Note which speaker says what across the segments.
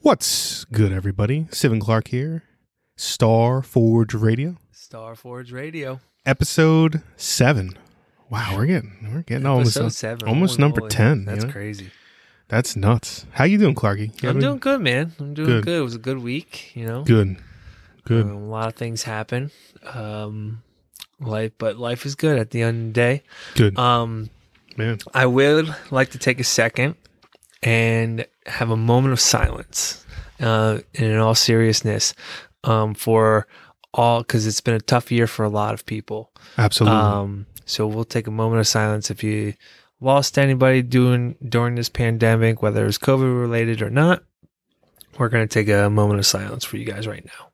Speaker 1: What's good, everybody? Steven Clark here. Star Forge Radio.
Speaker 2: Star Forge Radio.
Speaker 1: Episode 7. Wow, we're getting almost
Speaker 2: Episode 7.
Speaker 1: almost number
Speaker 2: Holy,
Speaker 1: 10.
Speaker 2: That's
Speaker 1: you know?
Speaker 2: crazy.
Speaker 1: That's nuts. How you doing, Clarky?
Speaker 2: I'm doing good, man. I'm doing good. It was a good week, you know.
Speaker 1: Good.
Speaker 2: A lot of things happen. Life is good at the end of the day.
Speaker 1: Good.
Speaker 2: Man. I would like to take a second and have a moment of silence, and in all seriousness, for all, because it's been a tough year for a lot of people.
Speaker 1: Absolutely.
Speaker 2: So we'll take a moment of silence if you lost anybody during this pandemic, whether it was COVID related or not. We're going to take a moment of silence for you guys right now.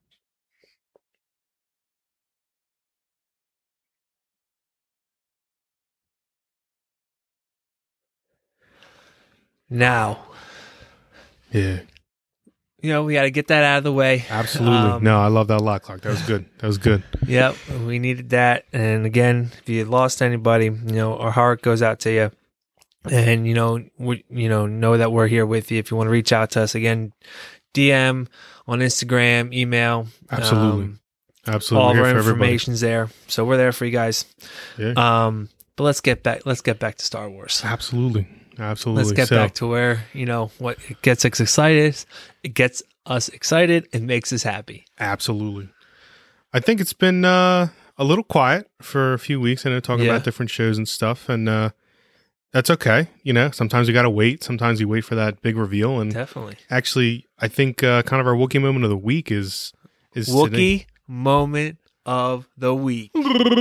Speaker 2: Now,
Speaker 1: yeah.
Speaker 2: You know, we got to get that out of the way.
Speaker 1: Absolutely. No, I love that a lot, Clark. That was good.
Speaker 2: Yep, we needed that. And again, if you lost anybody, you know, our heart goes out to you. And know that we're here with you. If you want to reach out to us, again, DM on Instagram, email.
Speaker 1: Absolutely. Absolutely.
Speaker 2: All of our information's there. So we're there for you guys.
Speaker 1: Yeah.
Speaker 2: But let's get back to Star Wars.
Speaker 1: Absolutely. Let's
Speaker 2: get back to where, what gets us excited. It gets us excited and makes us happy.
Speaker 1: Absolutely. I think it's been a little quiet for a few weeks. I know talking about different shows and stuff, and that's okay. Sometimes you got to wait. Sometimes you wait for that big reveal. And
Speaker 2: definitely.
Speaker 1: Actually, I think kind of our Wookiee moment of the week is
Speaker 2: Wookiee
Speaker 1: today.
Speaker 2: Moment of the week.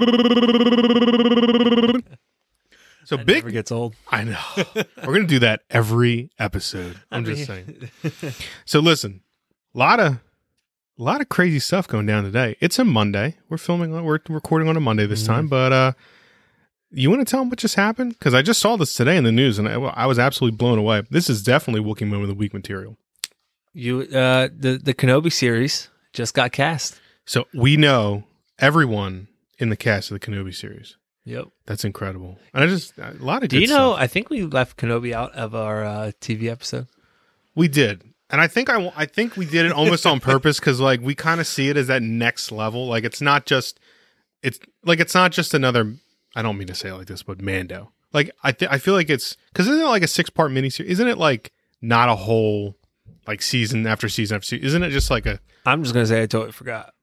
Speaker 1: So
Speaker 2: that
Speaker 1: big
Speaker 2: never gets old.
Speaker 1: I know. We're gonna do that every episode. I'm just saying. So listen, a lot of crazy stuff going down today. It's a Monday. We're recording on a Monday this time, but you want to tell them what just happened? Because I just saw this today in the news, and I was absolutely blown away. This is definitely Wookiee Moment of the Week material.
Speaker 2: The Kenobi series just got cast.
Speaker 1: So we know everyone in the cast of the Kenobi series.
Speaker 2: Yep.
Speaker 1: That's incredible. And a lot of good
Speaker 2: Do you know,
Speaker 1: stuff.
Speaker 2: I think we left Kenobi out of our TV episode.
Speaker 1: We did. And I think we did it almost on purpose because we kind of see it as that next level. It's not just another, I don't mean to say it like this, but Mando. I feel like it's, because isn't it a 6-part miniseries? Isn't it not a whole season after season after season? Isn't it just
Speaker 2: I'm just going to say I totally forgot.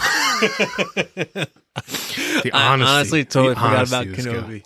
Speaker 1: I
Speaker 2: honestly totally forgot about Kenobi.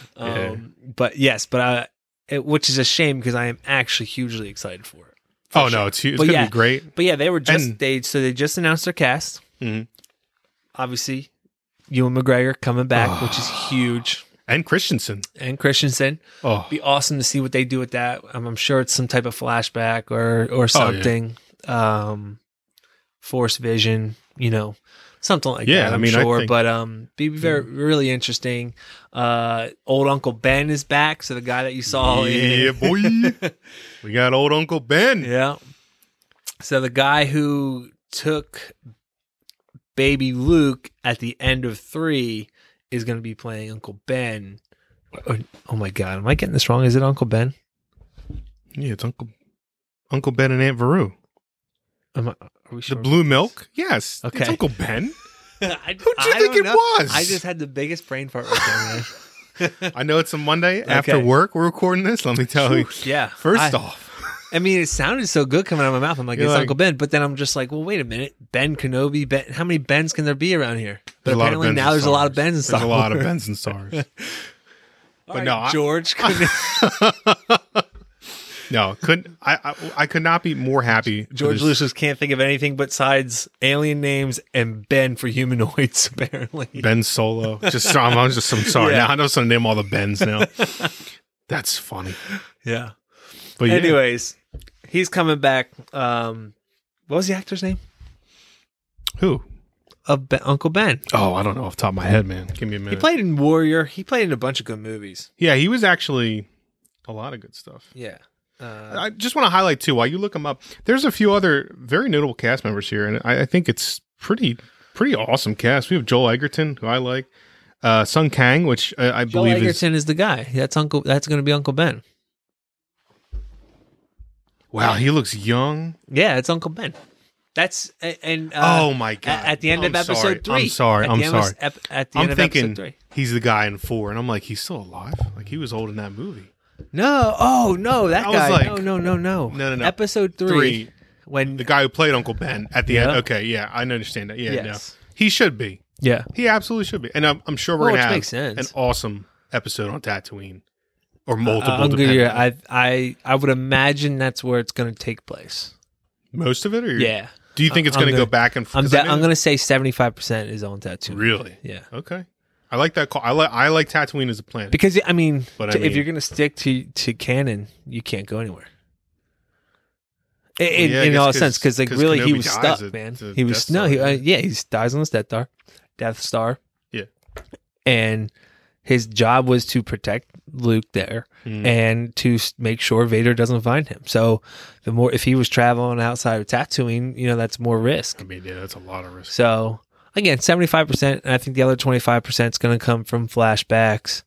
Speaker 2: Which is a shame because I am actually hugely excited for it.
Speaker 1: No, it's going to be great.
Speaker 2: But yeah, they just announced their cast.
Speaker 1: Mm-hmm.
Speaker 2: Obviously, Ewan McGregor coming back, which is huge.
Speaker 1: And Christensen.
Speaker 2: Oh, be awesome to see what they do with that. I'm sure it's some type of flashback or something. Force vision, something like that. I'm sure, but be really interesting. Old Uncle Ben is back, so the guy that you saw.
Speaker 1: Yeah, boy, we got old Uncle Ben.
Speaker 2: Yeah. So the guy who took baby Luke at the end of 3 is going to be playing Uncle Ben. Oh my God, am I getting this wrong? Is it Uncle Ben?
Speaker 1: Yeah, it's Uncle Ben and Aunt Veru.
Speaker 2: Are we sure?
Speaker 1: The blue milk? Yes.
Speaker 2: Okay.
Speaker 1: It's Uncle Ben.
Speaker 2: Who
Speaker 1: do you think it was?
Speaker 2: I just had the biggest brain fart right there.
Speaker 1: I know it's a Monday after work. We're recording this. Let me tell you.
Speaker 2: Yeah.
Speaker 1: First off.
Speaker 2: I mean, it sounded so good coming out of my mouth. I'm like, it's Uncle Ben. But then I'm just like, well, wait a minute. Ben Kenobi. Ben. How many Bens can there be around here? But apparently now there's a lot of Bens and Star Wars.
Speaker 1: There's a lot of Bens and Stars.
Speaker 2: But no, George couldn't.
Speaker 1: No, I could not be more happy.
Speaker 2: George Lucas can't think of anything besides alien names and Ben for humanoids, apparently.
Speaker 1: Ben Solo. I'm sorry. Now I know some name all the Bens now. That's funny.
Speaker 2: Yeah.
Speaker 1: But
Speaker 2: anyways, he's coming back. What was the actor's name?
Speaker 1: Who?
Speaker 2: Uncle Ben.
Speaker 1: Oh, I don't know off the top of my head, man. Give me a minute.
Speaker 2: He played in Warrior. He played in a bunch of good movies.
Speaker 1: Yeah, he was actually a lot of good stuff.
Speaker 2: Yeah.
Speaker 1: I just want to highlight, too, while you look him up, there's a few other very notable cast members here, and I think it's pretty awesome cast. We have Joel Edgerton, who I like, Sung Kang, which I believe
Speaker 2: Joel Edgerton is the guy. That's going to be Uncle Ben.
Speaker 1: Wow, he looks young.
Speaker 2: Yeah, it's Uncle Ben. That's and
Speaker 1: oh my god!
Speaker 2: At the end of episode 3.
Speaker 1: I'm sorry.
Speaker 2: At the end of
Speaker 1: thinking
Speaker 2: episode 3.
Speaker 1: He's the guy in 4, and I'm like, he's still alive. Like he was old in that movie.
Speaker 2: No, oh no, that
Speaker 1: I
Speaker 2: guy.
Speaker 1: was like,
Speaker 2: No. Episode 3. When
Speaker 1: the guy who played Uncle Ben at the
Speaker 2: Yeah.
Speaker 1: end. Okay, yeah, I understand that. Yeah,
Speaker 2: Yes.
Speaker 1: no, he should be.
Speaker 2: yeah,
Speaker 1: He absolutely should be. And I'm sure we're
Speaker 2: Well,
Speaker 1: gonna
Speaker 2: which
Speaker 1: have
Speaker 2: makes sense.
Speaker 1: an awesome episode on Tatooine, or multiple.
Speaker 2: I'm good.
Speaker 1: depending.
Speaker 2: I would imagine that's where it's going to take place.
Speaker 1: Most of it, or
Speaker 2: Yeah,
Speaker 1: do you think it's
Speaker 2: I'm
Speaker 1: going to go
Speaker 2: gonna-
Speaker 1: back and forth?
Speaker 2: I'm going to say 75% is on Tatooine.
Speaker 1: Really?
Speaker 2: Yeah.
Speaker 1: Okay. I like that call. I like Tatooine as a planet.
Speaker 2: Because I mean,
Speaker 1: But I
Speaker 2: if
Speaker 1: mean-
Speaker 2: you're going to stick to canon, you can't go anywhere.
Speaker 1: Yeah, I
Speaker 2: In
Speaker 1: guess
Speaker 2: all
Speaker 1: 'cause-
Speaker 2: sense, because like
Speaker 1: 'cause
Speaker 2: really he
Speaker 1: Kenobi
Speaker 2: was
Speaker 1: dies
Speaker 2: stuck,
Speaker 1: at
Speaker 2: man.
Speaker 1: the
Speaker 2: He was
Speaker 1: Death Star,
Speaker 2: he dies on his Death Star.
Speaker 1: Yeah.
Speaker 2: And his job was to protect Luke there and to make sure Vader doesn't find him. So if he was traveling outside of Tatooine, that's more risk.
Speaker 1: I mean, yeah, that's a lot of risk.
Speaker 2: So again, 75%, and I think the other 25% is going to come from flashbacks,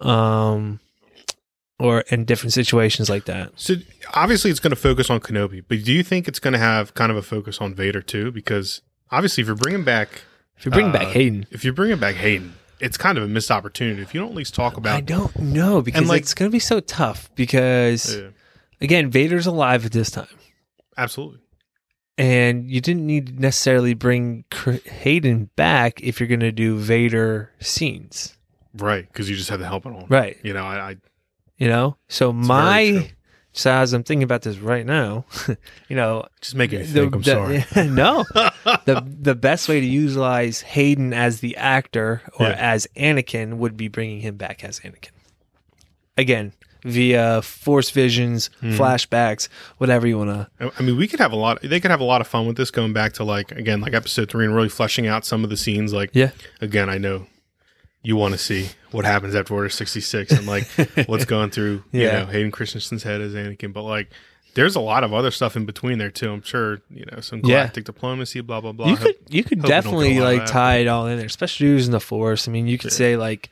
Speaker 2: or in different situations like that.
Speaker 1: So obviously, it's going to focus on Kenobi, but do you think it's going to have kind of a focus on Vader too? Because obviously, if you're bringing back
Speaker 2: Hayden,
Speaker 1: it's kind of a missed opportunity. If you don't at least talk about,
Speaker 2: I don't know, because
Speaker 1: And, like-
Speaker 2: it's going to be so tough. Because
Speaker 1: Yeah,
Speaker 2: again, Vader's alive at this time,
Speaker 1: absolutely.
Speaker 2: and you didn't need to necessarily bring Hayden back if you're going to do Vader scenes,
Speaker 1: Right, because you just have the helmet on.
Speaker 2: right?
Speaker 1: I
Speaker 2: So
Speaker 1: very true.
Speaker 2: so as I'm thinking about this right now,
Speaker 1: just making me think. I'm sorry.
Speaker 2: No, the best way to utilize Hayden as the actor or
Speaker 1: Yeah.
Speaker 2: as Anakin would be bringing him back as Anakin. Again, via Force visions, flashbacks, whatever you want to.
Speaker 1: I mean, they could have a lot of fun with this, going back to like episode 3 and really fleshing out some of the scenes. Like,
Speaker 2: Yeah.
Speaker 1: again, I know you want to see what happens after Order 66 and like what's going through,
Speaker 2: Yeah.
Speaker 1: Hayden Christensen's head as Anakin, but like there's a lot of other stuff in between there too. I'm sure, some
Speaker 2: Yeah.
Speaker 1: galactic diplomacy, blah, blah, blah.
Speaker 2: You could
Speaker 1: hope we don't
Speaker 2: definitely
Speaker 1: get a lot of
Speaker 2: like
Speaker 1: that.
Speaker 2: tie it all in there, especially using the Force. I mean, you could say like,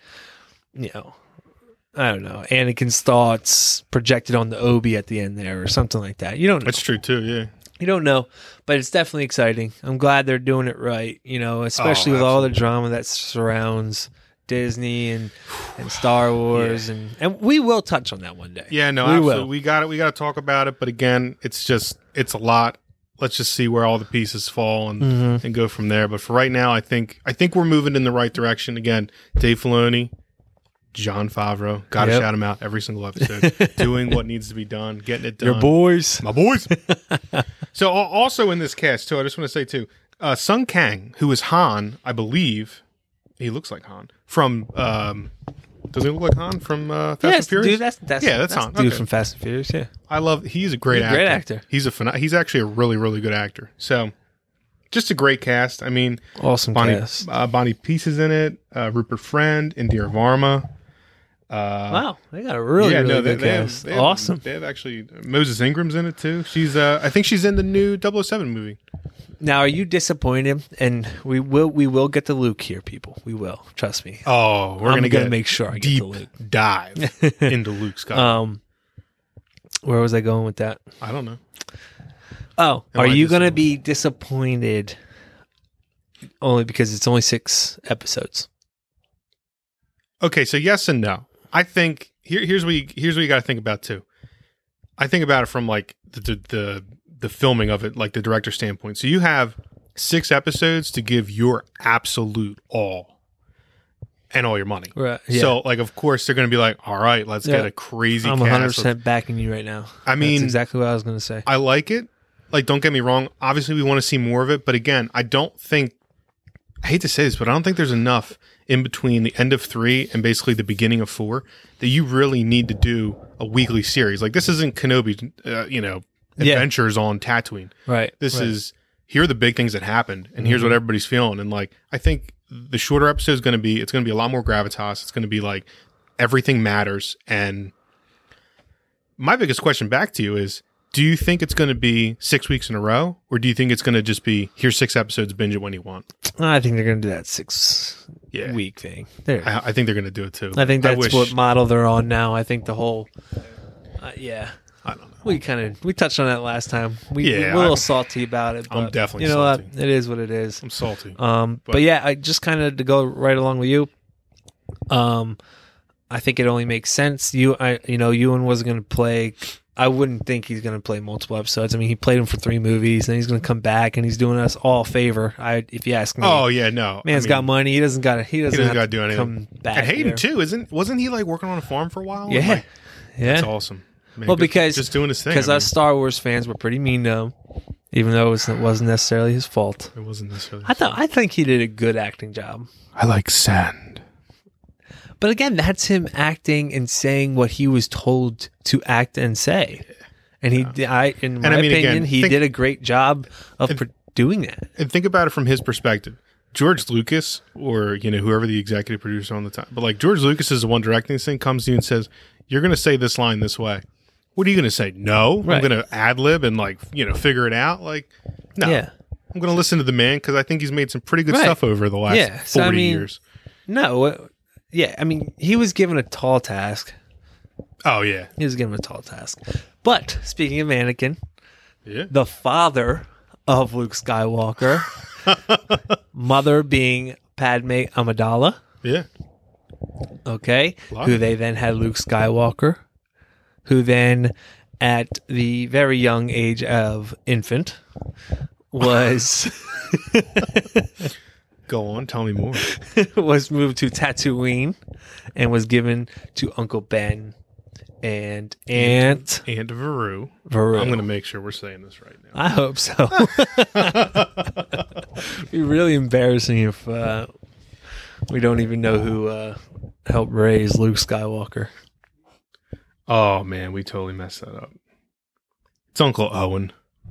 Speaker 2: I don't know, Anakin's thoughts projected on the Obi at the end there or something like that. You don't know.
Speaker 1: That's true too, yeah.
Speaker 2: You don't know, but it's definitely exciting. I'm glad they're doing it right, especially
Speaker 1: Oh,
Speaker 2: with all the
Speaker 1: absolutely.
Speaker 2: drama that surrounds Disney and Star Wars, and we will touch on that one day.
Speaker 1: Yeah, no,
Speaker 2: we
Speaker 1: absolutely.
Speaker 2: will.
Speaker 1: We got it. We got to talk about it. But again, it's a lot. Let's just see where all the pieces fall and go from there. But for right now, I think we're moving in the right direction. Again, Dave Filoni, Jon Favreau, got to
Speaker 2: Yep.
Speaker 1: shout him out every single episode, doing what needs to be done, getting it done.
Speaker 2: Your boys.
Speaker 1: My boys. So also in this cast too, I just want to say too, Sung Kang, who is Han, I believe, he looks like Han from. Does he look like Han from Fast and
Speaker 2: Yes,
Speaker 1: Furious?
Speaker 2: dude, that's
Speaker 1: Han.
Speaker 2: Dude
Speaker 1: Okay.
Speaker 2: from Fast and Furious. Yeah,
Speaker 1: He's a great
Speaker 2: He's a
Speaker 1: actor.
Speaker 2: great actor.
Speaker 1: He's actually a really, really good actor. So just a great cast. I mean,
Speaker 2: awesome cast.
Speaker 1: Bonnie Peace is in it. Rupert Friend, Indira Varma.
Speaker 2: Wow, they got a really good cast. Awesome.
Speaker 1: They have actually Moses Ingram's in it too. She's I think she's in the new 007 movie.
Speaker 2: Now, are you disappointed? And we will get to Luke here, people. We will. Trust me.
Speaker 1: Oh, we're
Speaker 2: I'm
Speaker 1: gonna
Speaker 2: gonna make sure I get
Speaker 1: deep
Speaker 2: to Luke.
Speaker 1: dive into Luke Skywalker.
Speaker 2: Where was I going with that?
Speaker 1: I don't know.
Speaker 2: Oh,
Speaker 1: Am
Speaker 2: are
Speaker 1: I
Speaker 2: you going to
Speaker 1: disappointed?
Speaker 2: be disappointed only because it's only 6 episodes?
Speaker 1: Okay, so yes and no. I think here's what you got to think about too. I think about it from like the filming of it, like the director standpoint. So you have 6 episodes to give your absolute all and all your money.
Speaker 2: Right. Yeah.
Speaker 1: So like, of course, they're going to be like, all right, let's
Speaker 2: Yeah.
Speaker 1: get a crazy
Speaker 2: I'm
Speaker 1: cast.
Speaker 2: 100% backing you right now.
Speaker 1: I mean,
Speaker 2: that's exactly what I was going to say.
Speaker 1: I like it. Like, don't get me wrong. Obviously, we want to see more of it. But again, I hate to say this, but I don't think there's enough in between the end of 3 and basically the beginning of 4 that you really need to do a weekly series. Like, this isn't Kenobi, adventures on Tatooine.
Speaker 2: Right.
Speaker 1: This is, here are the big things that happened, and here's what everybody's feeling. And like, I think the shorter episode is going to be a lot more gravitas. It's going to be like everything matters. And my biggest question back to you is, do you think it's going to be 6 weeks in a row, or do you think it's going to just be, here's 6 episodes, binge it when you want?
Speaker 2: I think they're going to do that 6-week thing. There.
Speaker 1: I think they're going to do it too.
Speaker 2: I think that's
Speaker 1: wish-
Speaker 2: what model they're on now. I think the whole,
Speaker 1: I don't know.
Speaker 2: We touched on that last time. We're a little salty about it. But
Speaker 1: I'm definitely
Speaker 2: you know
Speaker 1: salty.
Speaker 2: what? It is what it is.
Speaker 1: I'm salty.
Speaker 2: But yeah, I just kind of to go right along with you. I think it only makes sense. Ewan wasn't going to play. I wouldn't think he's going to play multiple episodes. I mean, he played him for 3 movies, and he's going to come back, and he's doing us all a favor. If you ask me.
Speaker 1: Oh yeah, no.
Speaker 2: Man's got money. He doesn't got to. He doesn't got to
Speaker 1: do anything.
Speaker 2: Come back.
Speaker 1: And Hayden
Speaker 2: here.
Speaker 1: too, wasn't he like working on a farm for a while?
Speaker 2: Yeah,
Speaker 1: Like,
Speaker 2: yeah.
Speaker 1: That's awesome. Man,
Speaker 2: well, because
Speaker 1: just doing his thing.
Speaker 2: Because us Star Wars fans were pretty mean to him, even though it wasn't necessarily his fault.
Speaker 1: It wasn't necessarily.
Speaker 2: I think he did a good acting job.
Speaker 1: I like sand.
Speaker 2: But again, that's him acting and saying what he was told to act and say. And in my opinion, he did a great job of doing that.
Speaker 1: And think about it from his perspective. George Lucas, or whoever the executive producer on the time, but like George Lucas is the one directing this thing, comes to you and says, "You're going to say this line this way." What are you going to say? No, right. I'm going to ad lib and figure it out. Like, no, yeah. I'm going to listen to the man because I think he's made some pretty good stuff over the last 40 years.
Speaker 2: No, yeah, I mean, he was given a tall task.
Speaker 1: Oh yeah,
Speaker 2: he was given a tall task. But speaking of Anakin, the father of Luke Skywalker, mother being Padme Amidala.
Speaker 1: Yeah.
Speaker 2: Okay. Who they then had Luke Skywalker, who then at the very young age of infant was
Speaker 1: Go on, tell me more.
Speaker 2: was moved to Tatooine and was given to Uncle Ben and Aunt
Speaker 1: Veru. I'm going to make sure we're saying this right now.
Speaker 2: I hope so. It'd be really embarrassing if we don't even know who helped raise Luke Skywalker.
Speaker 1: Oh man, we totally messed that up. It's Uncle Owen.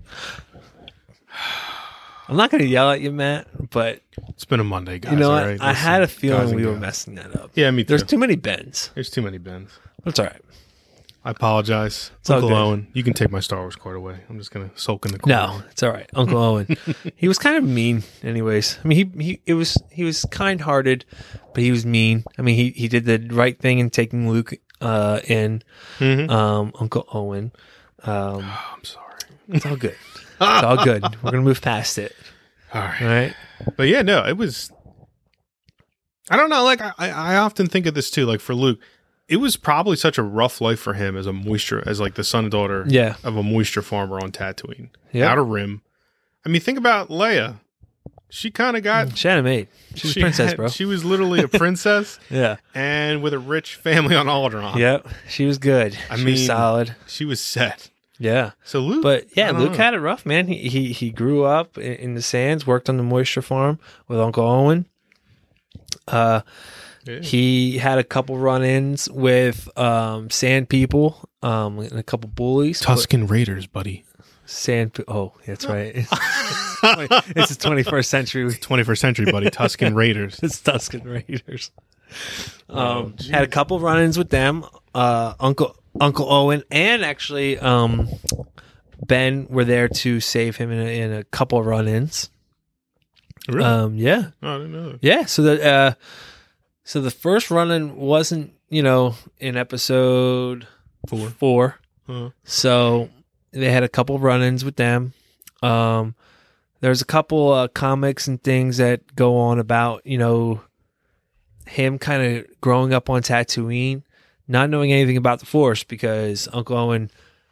Speaker 2: I'm not going to yell at you, Matt, but
Speaker 1: it's been a Monday, guys.
Speaker 2: You know what?
Speaker 1: Right?
Speaker 2: I had a feeling we were messing that up.
Speaker 1: Yeah, me too.
Speaker 2: There's too many Bens.
Speaker 1: There's too many Bens.
Speaker 2: That's all right.
Speaker 1: I apologize.
Speaker 2: It's
Speaker 1: Uncle Owen, you can take my Star Wars card away. I'm just going to sulk in the corner.
Speaker 2: No, it's all right. Uncle Owen. He was kind of mean anyways. I mean, he was kind-hearted, but he was mean. I mean, he did the right thing in taking Luke in. Mm-hmm. Uncle Owen.
Speaker 1: I'm sorry.
Speaker 2: It's all good. It's all good. We're going to move past it.
Speaker 1: All right.
Speaker 2: All right.
Speaker 1: But yeah, no, it was, I don't know. Like I often think of this too, like for Luke, it was probably such a rough life for him as like the son and daughter of a moisture farmer on Tatooine. Yep. Outer Rim. I mean, think about Leia. She kind of got...
Speaker 2: She had a maid. She was a princess, bro.
Speaker 1: She was literally a princess.
Speaker 2: Yeah.
Speaker 1: And with a rich family on Alderaan.
Speaker 2: Yep. She was good. She was solid.
Speaker 1: She was set.
Speaker 2: Yeah.
Speaker 1: So Luke...
Speaker 2: But yeah, Luke had it rough, man. He grew up in the sands, worked on the moisture farm with Uncle Owen. Yeah. He had a couple run-ins with sand people and a couple bullies.
Speaker 1: Tusken Raiders, buddy.
Speaker 2: Oh, that's right. It's the 21st century.
Speaker 1: 21st century, buddy. Tusken Raiders.
Speaker 2: It's Tusken Raiders. Had a couple run-ins with them. Uncle Owen and actually Ben were there to save him in a couple of
Speaker 1: Really?
Speaker 2: Yeah.
Speaker 1: Oh, I didn't know that.
Speaker 2: Yeah. So the first run-in wasn't, in episode 4. Uh-huh. So they had a couple run-ins with them. There's a couple comics and things that go on about, him kind of growing up on Tatooine, not knowing anything about the Force because Uncle Owen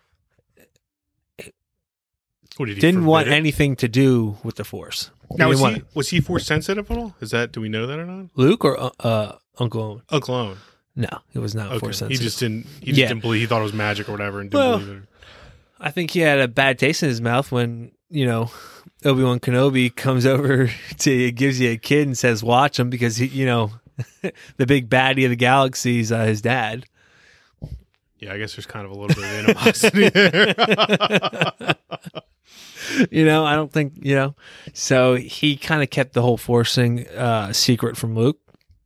Speaker 2: didn't want anything to do with the Force.
Speaker 1: Now, was he Force sensitive at all? Do we know that or not?
Speaker 2: Luke or Uncle Owen?
Speaker 1: Uncle Owen.
Speaker 2: No, he was not Force sensitive.
Speaker 1: He just didn't believe. He thought it was magic or whatever, and didn't believe it.
Speaker 2: I think he had a bad taste in his mouth when Obi-Wan Kenobi comes over gives you a kid and says, "Watch him," because he, the big baddie of the galaxy is his dad.
Speaker 1: Yeah, I guess there's kind of a little bit of animosity there.
Speaker 2: I don't think, so he kind of kept the whole Force thing secret from Luke.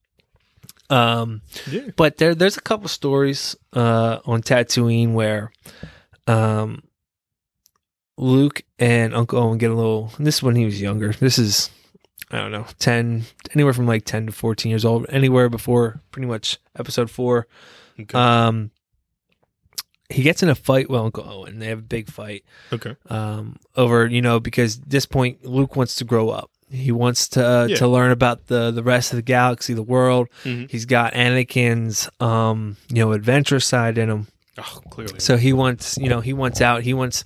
Speaker 2: But there's a couple stories on Tatooine where Luke and Uncle Owen get a little, and this is when he was younger. This is, I don't know, anywhere from like 10 to 14 years old, anywhere before pretty much episode 4. Okay. he gets in a fight with Uncle Owen. They have a big fight.
Speaker 1: Okay.
Speaker 2: Over, because at this point Luke wants to grow up. He wants to learn about the rest of the galaxy, the world. Mm-hmm. He's got Anakin's adventure side in him.
Speaker 1: Oh, clearly.
Speaker 2: So he wants out. He wants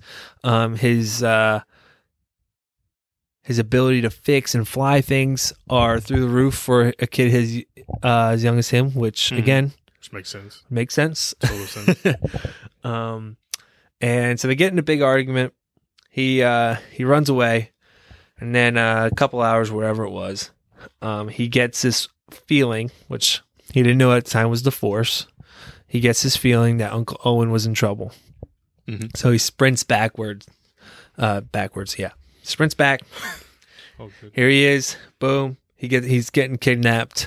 Speaker 2: his ability to fix and fly things are through the roof for a kid as young as him, which again,
Speaker 1: which makes sense.
Speaker 2: Makes sense.
Speaker 1: Total sense.
Speaker 2: And so they get in a big argument. He runs away, and then a couple hours, wherever it was, he gets this feeling, which he didn't know at the time was the Force. He gets this feeling that Uncle Owen was in trouble. Mm-hmm. So he sprints backwards. Sprints back. Oh, here he is. Boom. He's getting kidnapped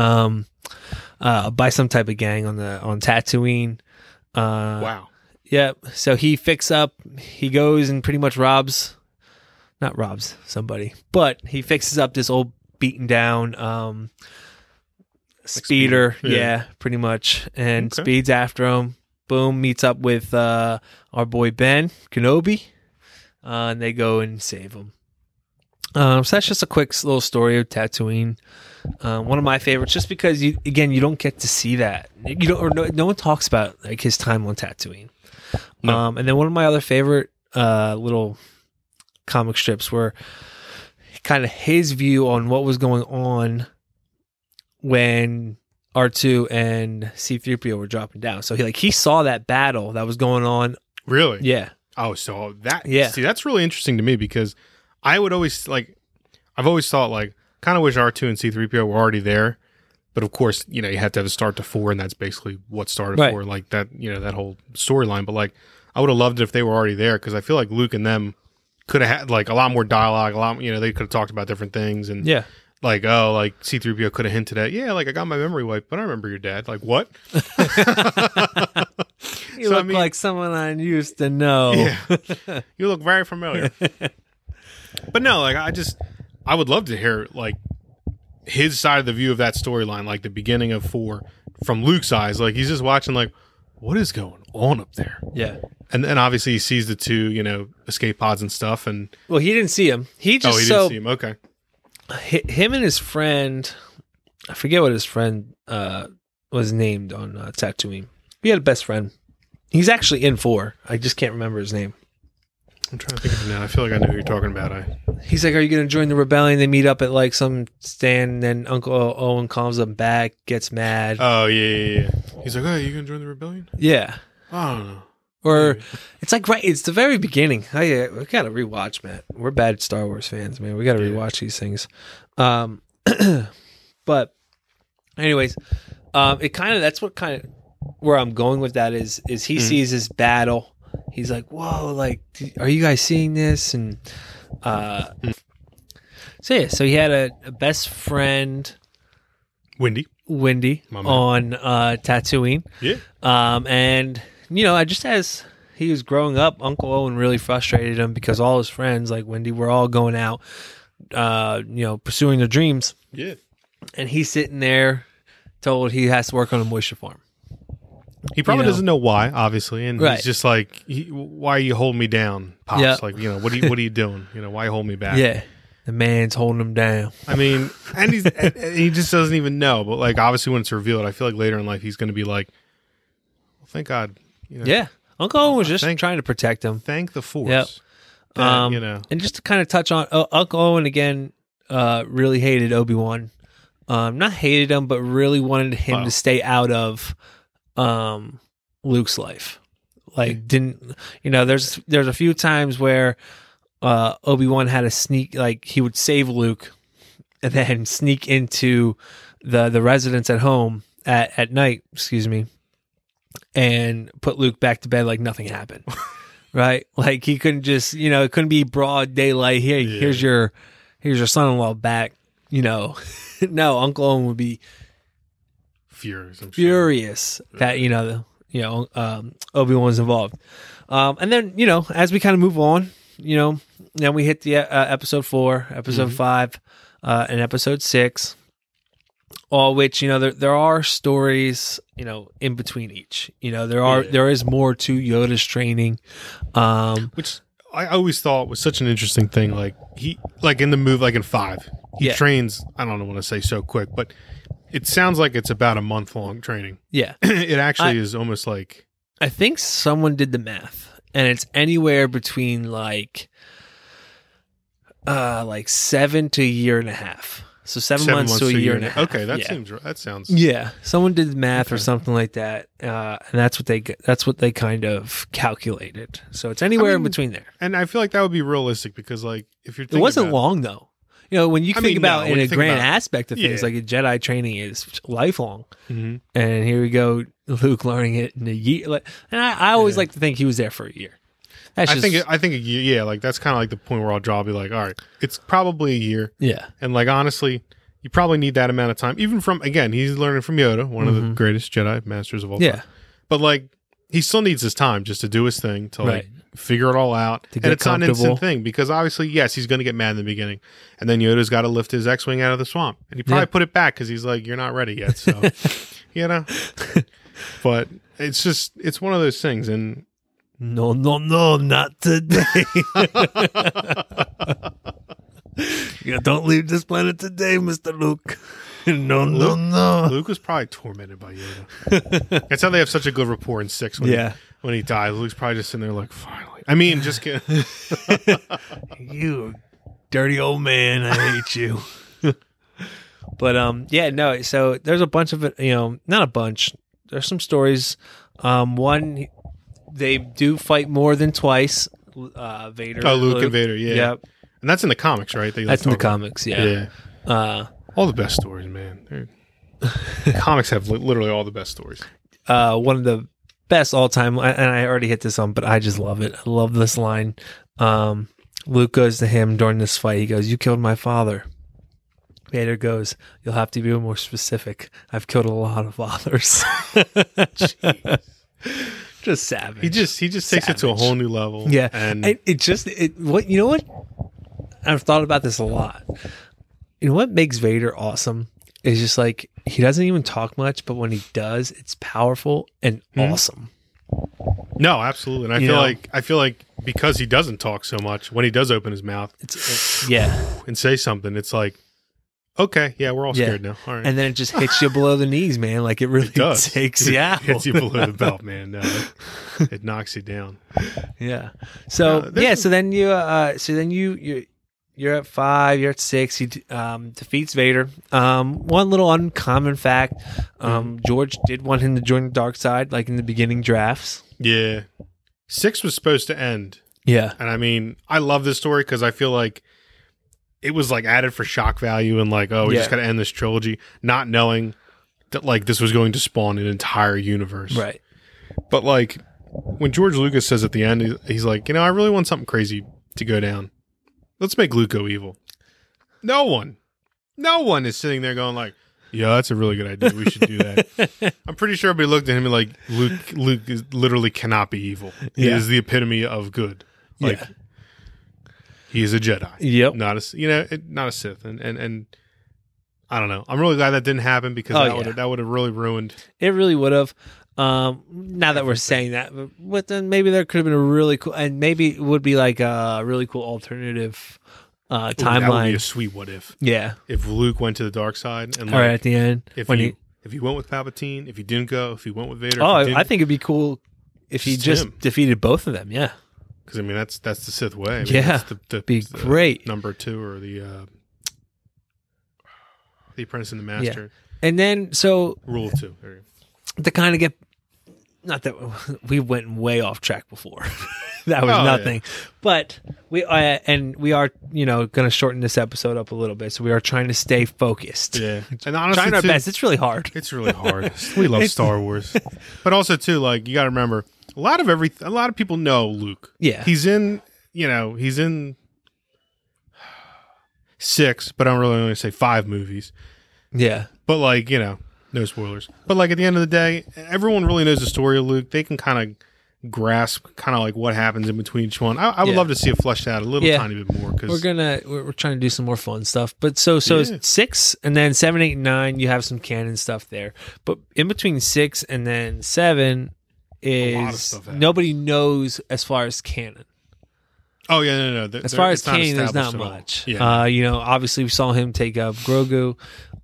Speaker 2: by some type of gang on Tatooine.
Speaker 1: Wow.
Speaker 2: Yeah. So he he goes and pretty much not robs somebody, but he fixes up this old beaten down speeder. Yeah, pretty much. And speeds after him. Boom. Meets up with our boy Ben Kenobi. And they go and save him. So that's just a quick little story of Tatooine. One of my favorites, just because you don't get to see that. No one talks about like his time on Tatooine. No. And then one of my other favorite little comic strips were kind of his view on what was going on when R2 and C-3PO were dropping down. So he saw that battle that was going on.
Speaker 1: Really?
Speaker 2: Yeah.
Speaker 1: Oh, so that, see, that's really interesting to me because I would always I've always thought kind of wish R2 and C-3PO were already there. But of course, you have to have a start to 4, and that's basically what started 4, that, that whole storyline. But I would have loved it if they were already there because I feel like Luke and them could have had a lot more dialogue, they could have talked about different things. And C-3PO could have hinted at, I got my memory wiped, but I remember your dad. What?
Speaker 2: You look like someone I used to know.
Speaker 1: Yeah. You look very familiar. But no, I would love to hear his side of the view of that storyline, the beginning of 4 from Luke's eyes. He's just watching what is going on up there?
Speaker 2: Yeah.
Speaker 1: And then obviously he sees the 2, escape pods and stuff. And
Speaker 2: well, he didn't see him. He didn't see him.
Speaker 1: Okay.
Speaker 2: Him and his friend, I forget what his friend was named on Tatooine. He had a best friend. He's actually in 4. I just can't remember his name.
Speaker 1: I'm trying to think of it now. I feel like I know who you're talking about.
Speaker 2: He's like, are you going to join the rebellion? They meet up at some stand, and then Uncle Owen calls them back, gets mad.
Speaker 1: Oh, yeah. He's like, oh, you going to join the rebellion?
Speaker 2: Yeah.
Speaker 1: I don't know.
Speaker 2: Or it's it's the very beginning. Oh, yeah, we got to rewatch, Matt. We're bad Star Wars fans, man. We got to rewatch these things. But anyways, that's what where I'm going with that is he sees this battle. He's like, whoa, are you guys seeing this? And so he had a best friend, Wendy on Tatooine.
Speaker 1: Yeah.
Speaker 2: And just as he was growing up, Uncle Owen really frustrated him because all his friends, like Wendy, were all going out, pursuing their dreams.
Speaker 1: Yeah.
Speaker 2: And he's sitting there told he has to work on a moisture farm.
Speaker 1: He probably doesn't know why, obviously, and he's just why are you holding me down, Pops?
Speaker 2: Yep.
Speaker 1: What are you doing? Why you hold me back?
Speaker 2: Yeah. The man's holding him down.
Speaker 1: I mean, and he just doesn't even know. But obviously, when it's revealed, I feel like later in life he's going to be like, "Well, thank God."
Speaker 2: Yeah, Uncle Owen was just trying to protect him.
Speaker 1: Thank the Force.
Speaker 2: Yep. And just to kind of touch on Uncle Owen again, really hated Obi-Wan. Not hated him, but really wanted him to stay out of Luke's life. Didn't there's a few times where Obi-Wan had to sneak, he would save Luke and then sneak into the residence at home at night, and put Luke back to bed like nothing happened. Right? He couldn't just, it couldn't be broad daylight. Here's your son-in-law back. No, Uncle Owen would be furious that Obi-Wan's involved. And then as we kind of move on, then we hit the episode 4, episode 5, and episode 6. all which, there are stories, in between each. There is more to Yoda's training.
Speaker 1: Which I always thought was such an interesting thing. Like in the movie, like in 5, he trains, I don't want to say so quick, but it sounds like it's about a month-long training.
Speaker 2: Yeah.
Speaker 1: It actually is almost like...
Speaker 2: I think someone did the math, and it's anywhere between like 7 to a year and a half. So 7 months to a year and a half.
Speaker 1: Okay, that sounds...
Speaker 2: Yeah, someone did the math or something like that, and that's what they kind of calculated. So it's anywhere in between there.
Speaker 1: And I feel like that would be realistic because, like, if you're thinking
Speaker 2: it wasn't long though. When you think about in a grand aspect of things,
Speaker 1: yeah.
Speaker 2: like a Jedi training is lifelong,
Speaker 1: mm-hmm.
Speaker 2: and here we go, Luke learning it in a year. And I always like to think he was there for a year.
Speaker 1: I think a year, yeah, like that's kind of like the point where I'll draw, be like, all right, it's probably a year.
Speaker 2: Yeah.
Speaker 1: And like, honestly, you probably need that amount of time. Even from, again, he's learning from Yoda, one of the greatest Jedi masters of all time. But like, he still needs his time just to do his thing, to like figure it all out.
Speaker 2: And
Speaker 1: it's not an instant thing because obviously, yes, he's going to get mad in the beginning. And then Yoda's got to lift his X-Wing out of the swamp. And he probably put it back because he's like, you're not ready yet. So, But it's one of those things. And
Speaker 2: no, not today. Don't leave this planet today, Mr. Luke. No.
Speaker 1: Luke was probably tormented by Yoda. That's how they have such a good rapport in 6 when he dies. Luke's probably just sitting there like, finally. I mean, just kidding.
Speaker 2: You dirty old man, I hate you. But so there's a bunch of it, not a bunch. There's some stories. One, they do fight more than twice. Vader.
Speaker 1: Oh, Luke and Vader, yeah.
Speaker 2: Yep.
Speaker 1: And that's in the comics, right?
Speaker 2: That's in the comics, yeah.
Speaker 1: All the best stories, man. Comics have literally all the best stories.
Speaker 2: One of the best all time, and I already hit this on, but I just love it. I love this line. Luke goes to him during this fight. He goes, "You killed my father." Vader goes, "You'll have to be more specific. I've killed a lot of fathers." Just savage.
Speaker 1: He just takes it to a whole new level.
Speaker 2: Yeah,
Speaker 1: and
Speaker 2: what you know what? I've thought about this a lot. You know what makes Vader awesome is just like he doesn't even talk much, but when he does, it's powerful and awesome.
Speaker 1: No, absolutely. And I feel like because he doesn't talk so much, when he does open his mouth, and say something, it's like, okay, yeah, we're all scared now. All right.
Speaker 2: And then it just hits you below the knees, man. Like it really takes you out.
Speaker 1: It hits you below the belt, man. No, it knocks you down.
Speaker 2: Yeah. So then you're at 5, you're at 6. He defeats Vader. One little uncommon fact: George did want him to join the dark side, like in the beginning drafts.
Speaker 1: Yeah, 6 was supposed to end.
Speaker 2: Yeah,
Speaker 1: and I mean, I love this story because I feel like it was like added for shock value and like, we just got to end this trilogy, not knowing that like this was going to spawn an entire universe.
Speaker 2: Right. But
Speaker 1: like when George Lucas says at the end, he's like, I really want something crazy to go down. Let's make Luke go evil. No one is sitting there going like, yeah, that's a really good idea. We should do that. I'm pretty sure everybody looked at him and like, Luke literally cannot be evil. He is the epitome of good. Like, he is a Jedi.
Speaker 2: Yep.
Speaker 1: Not a Sith. And I don't know. I'm really glad that didn't happen because that would have really ruined.
Speaker 2: It really would have. Now that we're saying that, but then maybe there could have been a really cool, and maybe it would be like a really cool alternative timeline.
Speaker 1: That would be a sweet what if.
Speaker 2: Yeah.
Speaker 1: If Luke went to the dark side and
Speaker 2: right at the end,
Speaker 1: if he went with Palpatine, if he didn't go, if he went with Vader.
Speaker 2: I think it'd be cool if he just defeated both of them. Yeah.
Speaker 1: Because I mean that's the Sith way. I mean,
Speaker 2: that's be great.
Speaker 1: Number 2 or the Apprentice and the Master.
Speaker 2: Yeah. And then
Speaker 1: Rule of 2. There you go.
Speaker 2: To kind of get, not that we went way off track before. That was nothing. Yeah. But we are going to shorten this episode up a little bit. So we are trying to stay focused.
Speaker 1: Yeah, and honestly,
Speaker 2: trying our best. It's really hard.
Speaker 1: It's really hard. We love Star Wars, but also too, like you got to remember, a lot of people know Luke.
Speaker 2: Yeah,
Speaker 1: he's in 6, but I'm really only say 5 movies.
Speaker 2: Yeah,
Speaker 1: but like no spoilers. But like at the end of the day, everyone really knows the story of Luke. They can kind of grasp kind of like what happens in between each one. I would love to see it fleshed out a little tiny bit more, because
Speaker 2: we're trying to do some more fun stuff. But so 6 and then 7, 8, and 9, you have some canon stuff there. But in between 6 and then 7 is nobody knows as far as canon.
Speaker 1: Oh yeah, no.
Speaker 2: As far as canon, there's not much. Yeah. Obviously we saw him take up Grogu.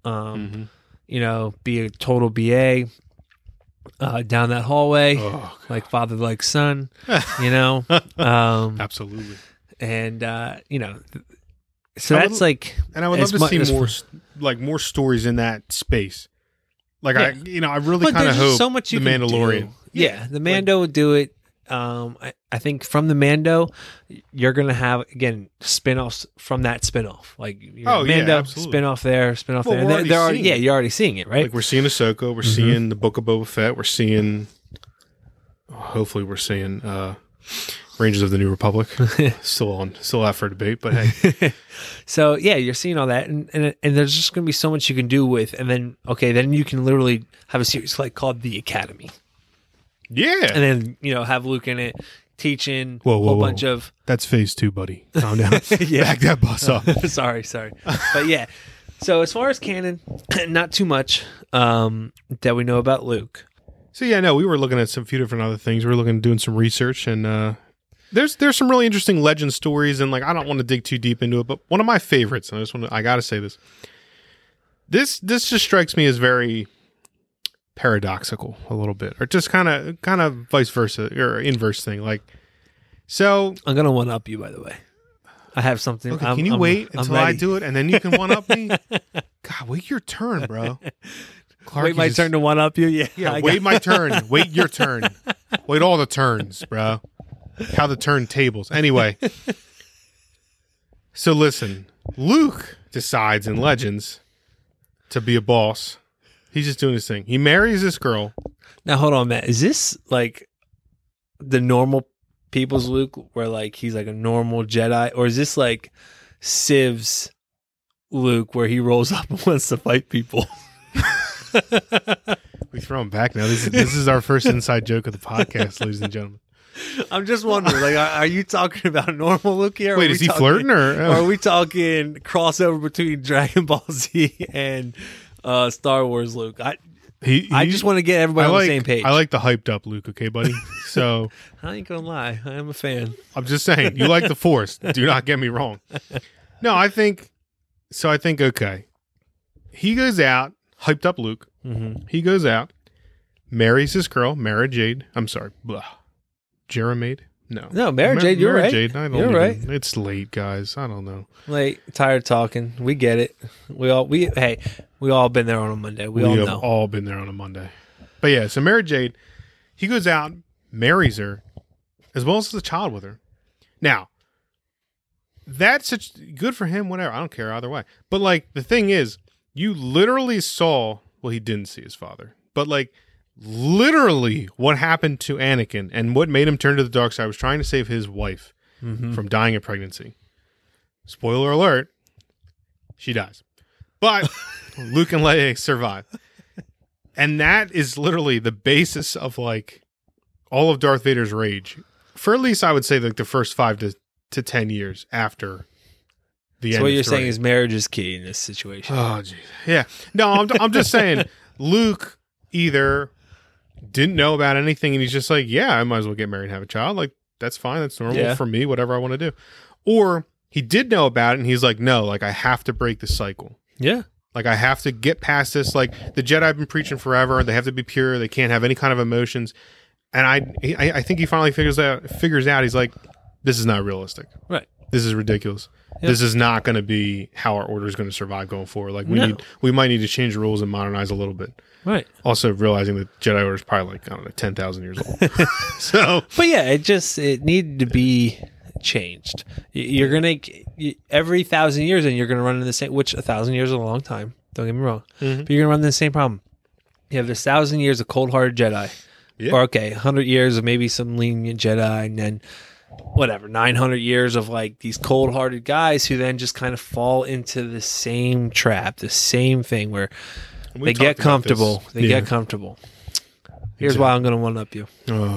Speaker 2: Be a total BA. Down that hallway, like father, like son,
Speaker 1: absolutely.
Speaker 2: And, so that's
Speaker 1: and I would love to see more stories in that space. Like, I really kind of hope
Speaker 2: so much
Speaker 1: the Mandalorian.
Speaker 2: Yeah, the Mando would do it. I think from the Mando, you're going to have, again, spinoffs from that spinoff. Like, Mando, spinoff there, spinoff there. And you're already seeing it, right?
Speaker 1: Like, we're seeing Ahsoka, we're seeing the Book of Boba Fett, we're seeing, hopefully we're seeing Rangers of the New Republic. Still out for debate, but hey.
Speaker 2: So, you're seeing all that, and there's just going to be so much you can do with, and then you can literally have a series called The Academy.
Speaker 1: Yeah.
Speaker 2: And then, have Luke in it, teaching a whole bunch of...
Speaker 1: That's phase 2, buddy. Calm down. Back that bus up.
Speaker 2: Sorry. But so as far as canon, not too much that we know about Luke.
Speaker 1: So we were looking at some few different other things. We were doing some research, and there's some really interesting legend stories, and I don't want to dig too deep into it, but one of my favorites, and I got to say this. This just strikes me as very paradoxical a little bit, or just kind of vice versa, or inverse thing. So
Speaker 2: I'm gonna one up you, by the way. I have something.
Speaker 1: Okay, can you wait until I do it, and then you can one up me? God, wait your turn, bro.
Speaker 2: Clark, wait my turn to one up you.
Speaker 1: Yeah. Wait my turn. Wait your turn. Wait all the turns, bro. How the turntables. Anyway, so listen, Luke decides in Legends to be a boss. He's just doing his thing. He marries this girl.
Speaker 2: Now, hold on, Matt. Is this the normal people's Luke, where he's a normal Jedi? Or is this Civ's Luke, where he rolls up and wants to fight people?
Speaker 1: We throw him back now. This is our first inside joke of the podcast, ladies and gentlemen.
Speaker 2: I'm just wondering, are you talking about normal Luke here?
Speaker 1: Wait, is he flirting, or
Speaker 2: are we talking crossover between Dragon Ball Z and Star Wars Luke? I just want to get everybody on the same page.
Speaker 1: I like the hyped up Luke, okay, buddy? So
Speaker 2: I ain't gonna lie, I am a fan.
Speaker 1: I'm just saying, you like the Force. Do not get me wrong. No, I think okay. He goes out, hyped up Luke. Mm-hmm. He goes out, marries this girl, Mara Jade. I'm sorry, Jeramaid? No,
Speaker 2: Mara Jade. You're right. Jade,
Speaker 1: you're right. It's late, guys. I don't know.
Speaker 2: Late, tired talking. We get it. We all been there on a Monday. We all know.
Speaker 1: Have all been there on a Monday. But so Mara Jade, he goes out, marries her, as well as the child with her. Now, that's good for him. Whatever, I don't care either way. But the thing is, you literally saw. Well, he didn't see his father, but literally what happened to Anakin and what made him turn to the dark side was trying to save his wife from dying of pregnancy. Spoiler alert, she dies. But Luke and Leia survive. And that is literally the basis of all of Darth Vader's rage. For at least I would say the first 5 to 10 years after the end.
Speaker 2: So what you're saying is marriage is key in this situation.
Speaker 1: Oh, geez. Yeah. No, I'm just saying Luke either didn't know about anything, and he's just I might as well get married and have a child. That's fine. That's normal for me, whatever I want to do. Or he did know about it, and he's no, I have to break the cycle.
Speaker 2: Yeah.
Speaker 1: I have to get past this. The Jedi have been preaching forever. They have to be pure. They can't have any kind of emotions. And I think he finally figures out, he's this is not realistic.
Speaker 2: Right.
Speaker 1: This is ridiculous. Yep. This is not going to be how our order is going to survive going forward. We might need to change the rules and modernize a little bit.
Speaker 2: Right.
Speaker 1: Also realizing that Jedi Order is probably 10,000 years old. So,
Speaker 2: but it needed to be changed. You're gonna every 1,000 years, and you're gonna run into the same. Which 1,000 years is a long time. Don't get me wrong. Mm-hmm. But you're gonna run into the same problem. You have this 1,000 years of cold-hearted Jedi, or 100 years of maybe some lenient Jedi, and then 900 years of these cold-hearted guys who then just kind of fall into the same trap, the same thing where they get comfortable. Here's why I'm going to one-up you.
Speaker 1: Oh,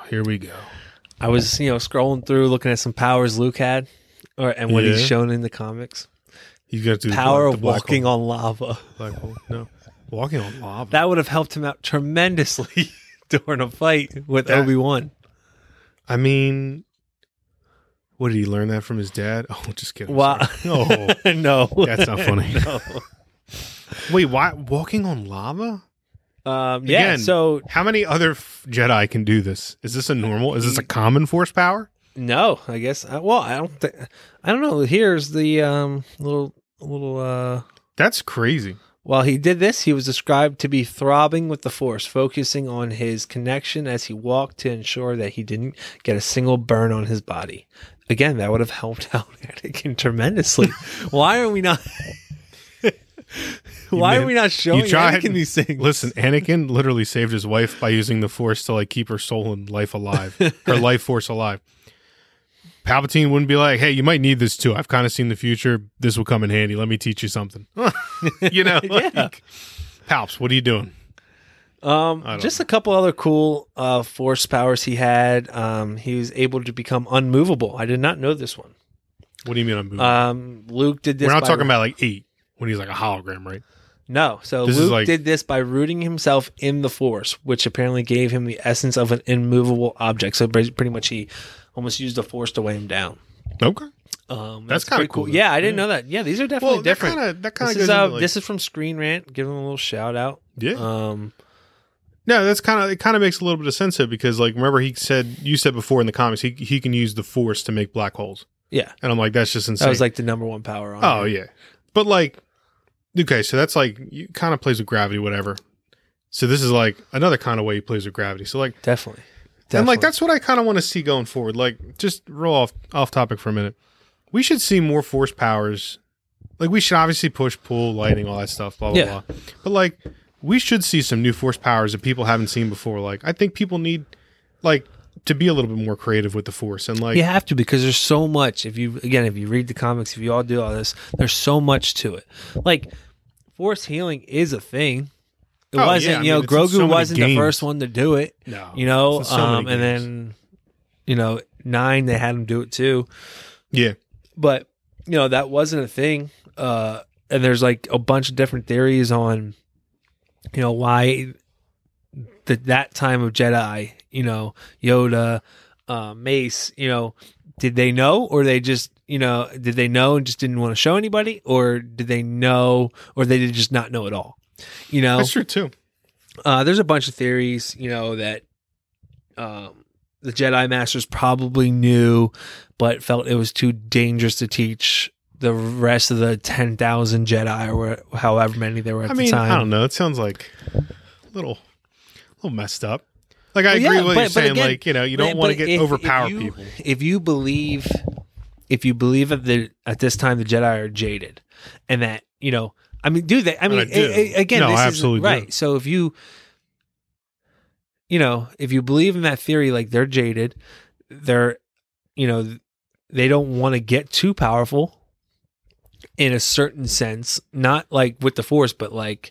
Speaker 1: here we go.
Speaker 2: I was, scrolling through, looking at some powers Luke had, and what he's shown in the comics.
Speaker 1: He's got to
Speaker 2: power of walking on lava.
Speaker 1: Black hole. No, walking on lava.
Speaker 2: That would have helped him out tremendously during a fight with Obi-Wan.
Speaker 1: I mean, what did he learn that from his dad? Oh, just kidding.
Speaker 2: Wow.
Speaker 1: No,
Speaker 2: no,
Speaker 1: that's not funny.
Speaker 2: No.
Speaker 1: Wait, why walking on lava?
Speaker 2: Again, so
Speaker 1: how many other Jedi can do this? Is this a normal? Is this a common Force power?
Speaker 2: No, I guess. I don't know. Here's the little.
Speaker 1: That's crazy.
Speaker 2: While he did this, he was described to be throbbing with the Force, focusing on his connection as he walked to ensure that he didn't get a single burn on his body. Again, that would have helped out Anakin tremendously. Why are we not? Why are we not showing Anakin these things?
Speaker 1: Listen, Anakin literally saved his wife by using the Force to keep her soul and life alive, her life force alive. Palpatine wouldn't be like, "Hey, you might need this too. I've kind of seen the future. This will come in handy. Let me teach you something."
Speaker 2: Yeah.
Speaker 1: Palps, what are you doing?
Speaker 2: Just a couple other cool Force powers he had. He was able to become unmovable. I did not know this one.
Speaker 1: What do you mean unmovable?
Speaker 2: Luke did this.
Speaker 1: We're not talking about 8. When he's like a hologram, right?
Speaker 2: No. So Luke did this by rooting himself in the Force, which apparently gave him the essence of an immovable object. So pretty much he almost used the Force to weigh him down.
Speaker 1: Okay.
Speaker 2: That's kind of cool. Yeah, I didn't know that. Yeah, these are definitely different.
Speaker 1: That kind of goes into
Speaker 2: this is from Screen Rant. Give him a little shout out.
Speaker 1: Yeah. No, it kind of makes a little bit of sense here because remember you said before in the comics he can use the Force to make black holes.
Speaker 2: Yeah.
Speaker 1: And I'm like, that's just insane.
Speaker 2: That was the number one power on
Speaker 1: Oh, yeah. But okay, so that's you kind of plays with gravity, whatever. So this is another kind of way he plays with gravity. So
Speaker 2: definitely.
Speaker 1: And that's what I kind of want to see going forward. Just roll off topic for a minute. We should see more Force powers. We should obviously push, pull, lightning, all that stuff, blah blah blah. But we should see some new Force powers that people haven't seen before. I think people need to be a little bit more creative with the Force, and
Speaker 2: you have to, because there's so much. If you read the comics, if you all do all this, there's so much to it. Force healing is a thing. It wasn't, Grogu wasn't the first one to do it.
Speaker 1: No,
Speaker 2: and then 9 they had him do it too.
Speaker 1: Yeah,
Speaker 2: but that wasn't a thing. And there's a bunch of different theories on why that time of Jedi, Yoda, Mace, did they know, or they just, did they know and just didn't want to show anybody, or did they know, or they did just not know at all?
Speaker 1: That's true too.
Speaker 2: There's a bunch of theories, that the Jedi Masters probably knew, but felt it was too dangerous to teach the rest of the 10,000 Jedi or however many there were at the time.
Speaker 1: I don't know. It sounds like a little messed up. I agree with what you're saying. Again, you don't want to overpower people.
Speaker 2: If you believe at this time the Jedi are jaded, and that do they? Again,
Speaker 1: no,
Speaker 2: this
Speaker 1: absolutely
Speaker 2: is right. So if you believe in that theory, they're jaded, they're they don't want to get too powerful in a certain sense, not with the Force, but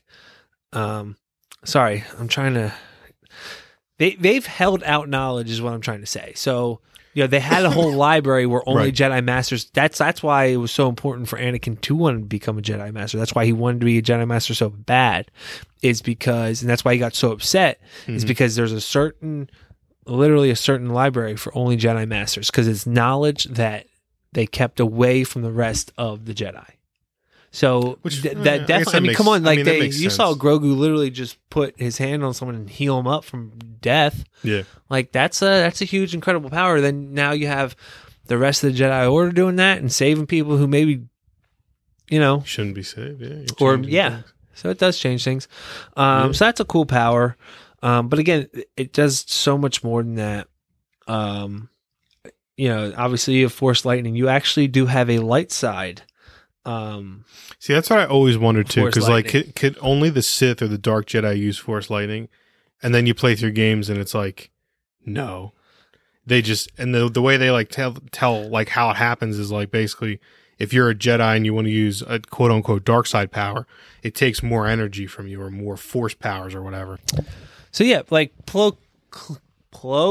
Speaker 2: sorry, I'm trying to. They've held out knowledge, is what I'm trying to say. So, they had a whole library where only Jedi Masters. That's why it was so important for Anakin to want to become a Jedi Master. That's why he wanted to be a Jedi Master so bad. Is because, and that's why he got so upset. Mm-hmm. Is because there's literally a certain library for only Jedi Masters, because it's knowledge that they kept away from the rest of the Jedi. So that definitely, come on, you saw Grogu literally just put his hand on someone and heal him up from death.
Speaker 1: Yeah,
Speaker 2: that's a huge, incredible power. Then now you have the rest of the Jedi Order doing that and saving people who maybe,
Speaker 1: shouldn't be saved.
Speaker 2: So it does change things. So that's a cool power. But again, it does so much more than that. Obviously you have Force lightning. You actually do have a light side.
Speaker 1: See, that's what I always wondered too, because could only the Sith or the Dark Jedi use Force lightning? And then you play through games and it's no, they just, and the way they tell how it happens is basically if you're a Jedi and you want to use a quote unquote dark side power, it takes more energy from you or more Force powers or whatever.
Speaker 2: So yeah, Plo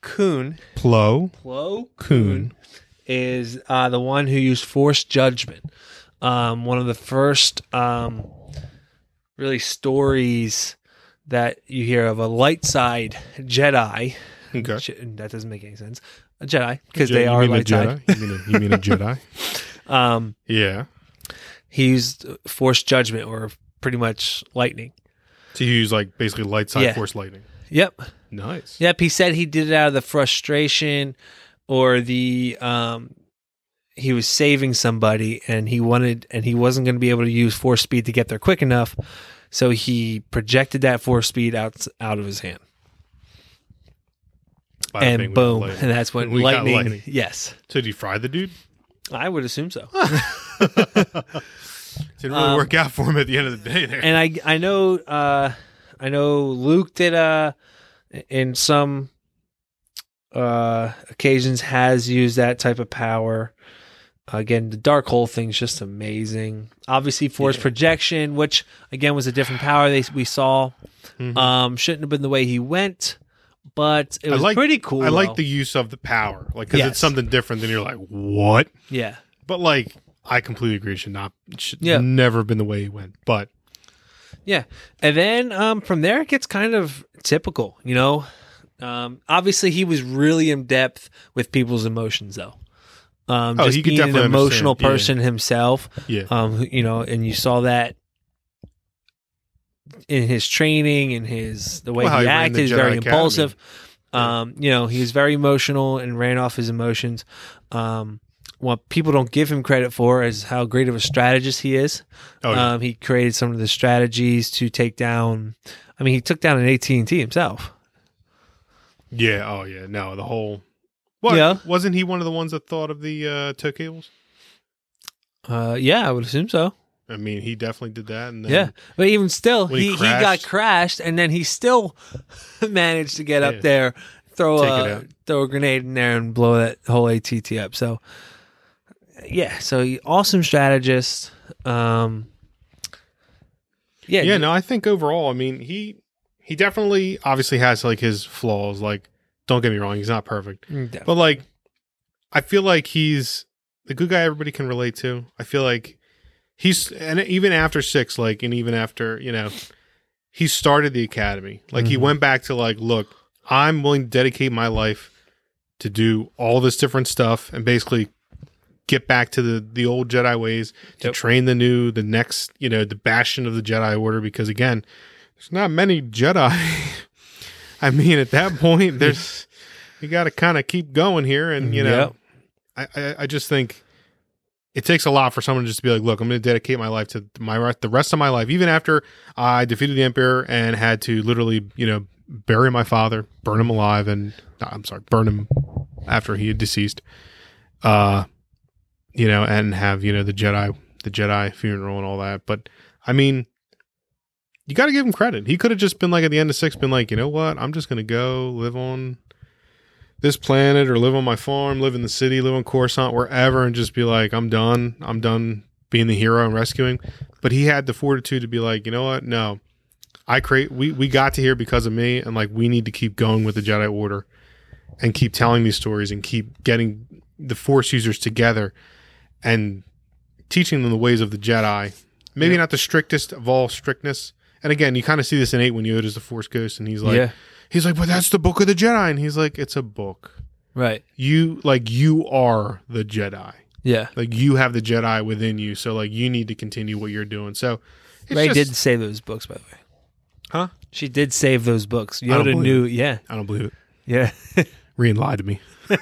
Speaker 2: Koon.
Speaker 1: Plo Koon
Speaker 2: is the one who used Force Judgment. One of the first really stories that you hear of a light side Jedi.
Speaker 1: Okay.
Speaker 2: That doesn't make any sense. A Jedi, because they are light side.
Speaker 1: You mean a Jedi? Yeah.
Speaker 2: He used Force Judgment, or pretty much lightning.
Speaker 1: So you use like basically light side Force lightning.
Speaker 2: Yep.
Speaker 1: Nice.
Speaker 2: Yep. He said he did it out of the frustration, or the he was saving somebody and he wasn't going to be able to use force speed to get there quick enough, so he projected that force speed out of his hand. And boom, and that's when lightning. Yes.
Speaker 1: So did you fry the dude?
Speaker 2: I would assume so.
Speaker 1: Didn't really work out for him at the end of the day there.
Speaker 2: And I know Luke did in some occasions has used that type of power. Again, the dark hole thing's just amazing. Obviously, force projection, which again was a different power we saw. Mm-hmm. Shouldn't have been the way he went, but it was pretty cool.
Speaker 1: I like the use of the power, like, because it's something different than you're like, what?
Speaker 2: Yeah.
Speaker 1: But like, I completely agree. It should never have been the way he went. But
Speaker 2: yeah, and then from there it gets kind of typical, you know. Obviously, he was really in depth with people's emotions, though. Just
Speaker 1: he could
Speaker 2: being an
Speaker 1: definitely
Speaker 2: emotional person himself.
Speaker 1: Yeah.
Speaker 2: You know, and you saw that in his training and the way he acted. He's very impulsive. You know, he was very emotional and ran off his emotions. What people don't give him credit for is how great of a strategist he is. He created some of the strategies to take down. I mean, he took down an AT&T himself.
Speaker 1: Yeah. Oh, yeah. No, the whole. What? Yeah. Wasn't he one of the ones that thought of the tow cables?
Speaker 2: Yeah, I would assume so.
Speaker 1: I mean, he definitely did that. And then
Speaker 2: but even still, he got crashed, and then he still managed to get up there, throw a grenade in there, and blow that whole ATT up. So, so awesome strategist. No,
Speaker 1: I think overall, I mean, he definitely obviously has like his flaws. Like, don't get me wrong, he's not perfect. Definitely. But like, I feel like he's the good guy everybody can relate to. I feel like and even after 6, like, and even after, you know, he started the academy. Like, he went back to like, look, I'm willing to dedicate my life to do all this different stuff and basically get back to the old Jedi ways, to train the next, you know, the bastion of the Jedi Order. Because again, there's not many Jedi. I mean, at that point, you got to kind of keep going here. And, you know, I just think it takes a lot for someone just to be like, look, I'm going to dedicate my life to the rest of my life, even after I defeated the Emperor and had to literally, you know, bury my father, burn him alive, burn him after he had deceased, you know, and have, you know, the Jedi funeral and all that. But I mean, you got to give him credit. He could have just been like at the end of 6, been like, you know what? I'm just going to go live on this planet or live on my farm, live in the city, live on Coruscant, wherever, and just be like, I'm done. I'm done being the hero and rescuing. But he had the fortitude to be like, you know what? No, we got to here because of me. And like, we need to keep going with the Jedi Order and keep telling these stories and keep getting the Force users together and teaching them the ways of the Jedi. Maybe not the strictest of all strictness. And again, you kind of see this in 8 when Yoda's the Force Ghost, and he's like, but that's the book of the Jedi. And he's like, it's a book.
Speaker 2: Right.
Speaker 1: You are the Jedi.
Speaker 2: Yeah.
Speaker 1: Like, you have the Jedi within you. So like, you need to continue what you're doing. So
Speaker 2: Rey did save those books, by the way.
Speaker 1: Huh?
Speaker 2: She did save those books. Yoda knew. Yeah.
Speaker 1: I don't believe it.
Speaker 2: Yeah.
Speaker 1: Rian lied to me.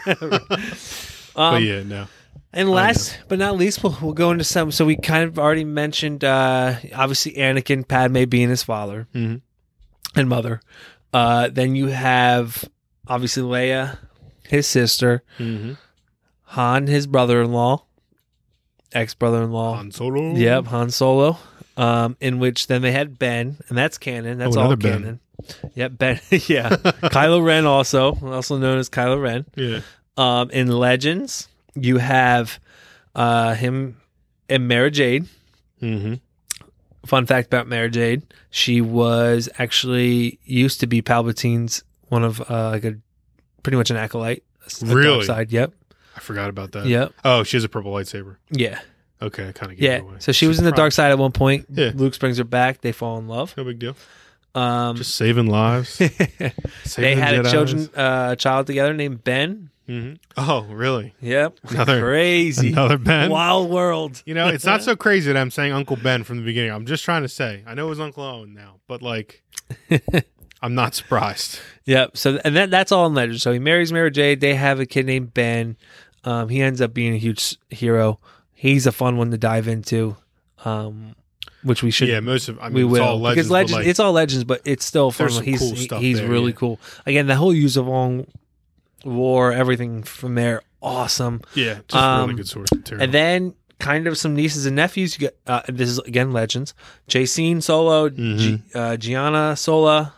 Speaker 1: But yeah, no.
Speaker 2: And last but not least, we'll go into some. So we kind of already mentioned, obviously, Anakin, Padme being his father and mother. Then you have, obviously, Leia, his sister. Han, his brother-in-law. Ex-brother-in-law.
Speaker 1: Han Solo.
Speaker 2: Yep, Han Solo. In which then they had Ben, and that's canon. That's all canon. Yep, Ben. Yeah. Kylo Ren also known as Kylo Ren.
Speaker 1: Yeah.
Speaker 2: In Legends, you have him and Mara Jade. Fun fact about Mara Jade: she was actually used to be Palpatine's one of like a pretty much an acolyte.
Speaker 1: Really?
Speaker 2: Side. Yep.
Speaker 1: I forgot about that.
Speaker 2: Yep.
Speaker 1: Oh, she has a purple lightsaber.
Speaker 2: Yeah.
Speaker 1: Okay, I kind of get it away.
Speaker 2: So she was in the dark side at one point.
Speaker 1: Yeah.
Speaker 2: Luke brings her back. They fall in love.
Speaker 1: No big deal. Just saving lives.
Speaker 2: They had a child together named Ben.
Speaker 1: Mm-hmm. Oh, really?
Speaker 2: Yep.
Speaker 1: Another
Speaker 2: crazy.
Speaker 1: Another Ben.
Speaker 2: Wild world.
Speaker 1: You know, it's not so crazy that I'm saying Uncle Ben from the beginning. I'm just trying to say. I know it was Uncle Owen now, but like, I'm not surprised.
Speaker 2: Yep. So and that's all in Legends. So he marries Mara Jade. They have a kid named Ben. He ends up being a huge hero. He's a fun one to dive into. Which we should.
Speaker 1: Yeah, most of. I mean,
Speaker 2: we will
Speaker 1: it's all Legends,
Speaker 2: because Legends.
Speaker 1: like,
Speaker 2: it's all Legends, but it's still fun.
Speaker 1: There's some cool stuff
Speaker 2: he's
Speaker 1: there,
Speaker 2: really
Speaker 1: yeah.
Speaker 2: cool. Again, the whole Yuzavong War, everything from there, awesome.
Speaker 1: Yeah, just really good source material.
Speaker 2: And then kind of some nieces and nephews. You get this is again Legends. Jacene Solo, Gianna Solo,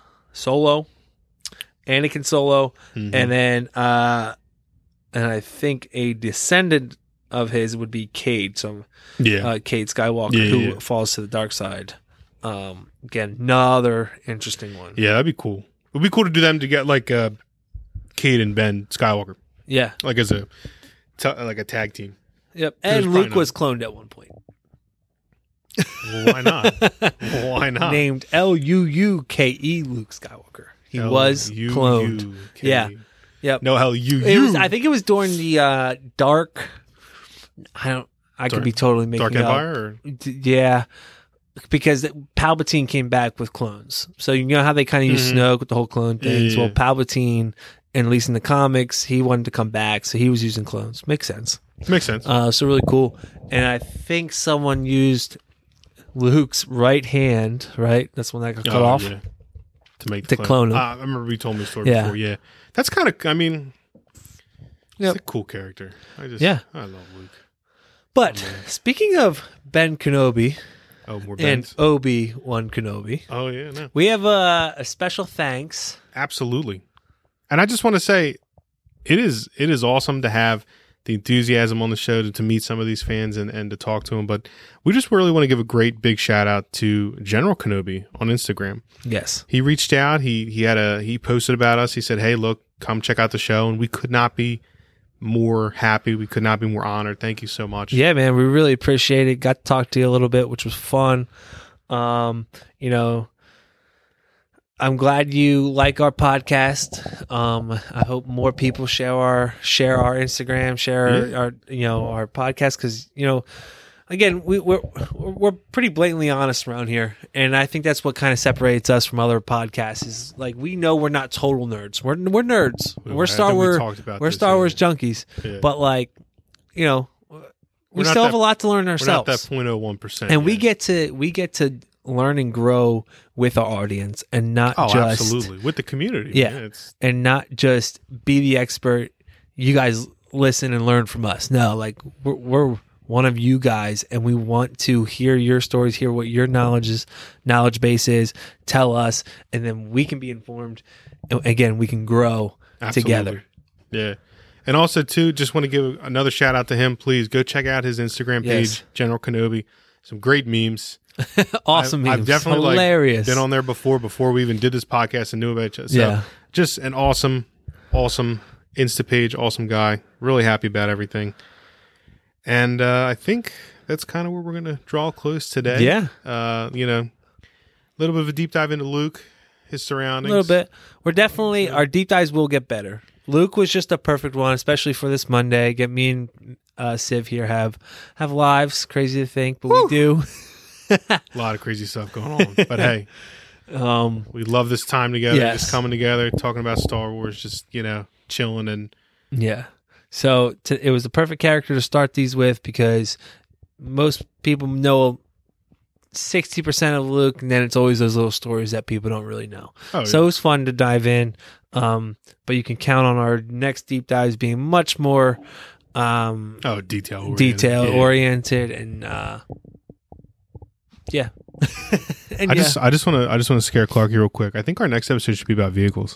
Speaker 2: Anakin Solo, and then and I think a descendant of his would be Cade. So Cade Skywalker, who falls to the dark side. Again, another interesting one.
Speaker 1: Yeah, that'd be cool. It would be cool to do them to get like Cade and Ben Skywalker.
Speaker 2: Yeah,
Speaker 1: like as a tag team.
Speaker 2: Yep, and Luke was cloned at one point.
Speaker 1: Well, why not? Why not?
Speaker 2: Named Luuke Luke Skywalker. He was cloned. Yeah. Yep.
Speaker 1: No,
Speaker 2: I think it was during the dark. I could be totally making
Speaker 1: Dark
Speaker 2: up.
Speaker 1: Empire.
Speaker 2: Yeah, because Palpatine came back with clones. So you know how they kind of use Snoke with the whole clone things. Well, Palpatine, and at least in the comics, he wanted to come back, so he was using clones. Makes sense. So really cool. And I think someone used Luke's right hand. Right, that's when that got cut off.
Speaker 1: Yeah.
Speaker 2: To clone him.
Speaker 1: I remember you told me the story before. Yeah, that's kind of. I mean, he's a cool character. I love Luke.
Speaker 2: But speaking of Ben Kenobi
Speaker 1: and
Speaker 2: Obi-Wan Kenobi,
Speaker 1: no,
Speaker 2: we have a special thanks.
Speaker 1: Absolutely, and I just want to say, it is awesome to have the enthusiasm on the show to meet some of these fans and to talk to them. But we just really want to give a great big shout out to General Kenobi on Instagram.
Speaker 2: Yes,
Speaker 1: he reached out. He posted about us. He said, "Hey, look, come check out the show," and we could not be more happy. We could not be more honored. Thank you so much.
Speaker 2: Yeah, man, we really appreciate it. Got to talk to you a little bit, which was fun. You know, I'm glad you like our podcast. I hope more people share our Instagram, share our podcast, because again, we're pretty blatantly honest around here, and I think that's what kind of separates us from other podcasts. Is like we know we're not total nerds. We're nerds. We're Star Wars. We're Star Wars junkies. Yeah. But we still have a lot to learn ourselves.
Speaker 1: We're not that 0.01%,
Speaker 2: and we get to learn and grow with our audience, and not just
Speaker 1: absolutely with the community.
Speaker 2: Yeah, and not just be the expert. You guys listen and learn from us. No, like we're one of you guys, and we want to hear your stories, hear what your knowledge base is, tell us, and then we can be informed. And again, we can grow together.
Speaker 1: Yeah. And also, too, just want to give another shout out to him. Please go check out his Instagram page, General Kenobi. Some great memes.
Speaker 2: Awesome memes.
Speaker 1: I've definitely
Speaker 2: hilarious.
Speaker 1: Been on there before we even did this podcast and knew about you. So just an awesome Insta page, awesome guy. Really happy about everything. And I think that's kind of where we're going to draw close today.
Speaker 2: Yeah.
Speaker 1: A little bit of a deep dive into Luke, his surroundings.
Speaker 2: A little bit. We're definitely, our deep dives will get better. Luke was just a perfect one, especially for this Monday. Get me and Civ here have lives. Crazy to think, but we do.
Speaker 1: A lot of crazy stuff going on. But hey, we love this time together, just coming together, talking about Star Wars, just, chilling and...
Speaker 2: Yeah. So it was the perfect character to start these with, because most people know 60% of Luke, and then it's always those little stories that people don't really know. So it was fun to dive in, but you can count on our next deep dives being much more
Speaker 1: detail
Speaker 2: oriented, and and
Speaker 1: I just want to scare Clark here real quick. I think our next episode should be about vehicles.